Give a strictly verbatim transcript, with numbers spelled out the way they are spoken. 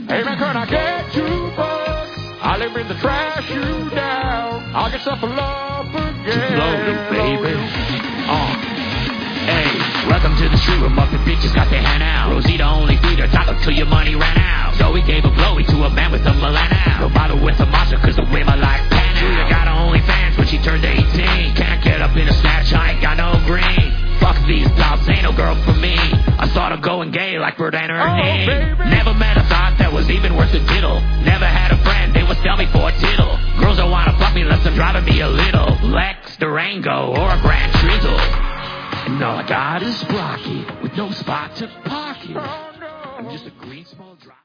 Hey man, can I get two bucks? I live in the trash you down. I'll get some for love again. Loaded, baby. Uh. Hey, welcome to the street where Muppet bitches got their hand out. Rosita only feed her taco till your money ran out. Zoe gave a blowy to a man with a Milano. No bother with a monster cause the way my life pan out. Julia got her OnlyFans when she turned eighteen. Can't get up in a snatch, I ain't got no green. Fuck these dogs, ain't no girl for me. I saw her going gay like Bert and Ernie. Oh, Never met a thought that was even worth a diddle. Never had a friend, they would sell me for a tittle. Girls don't wanna fuck me unless they're driving me a little Lex, Durango, or a Grand Trizzle. And all I got is Sprocket with no spot to park it. I'm just a green small drop.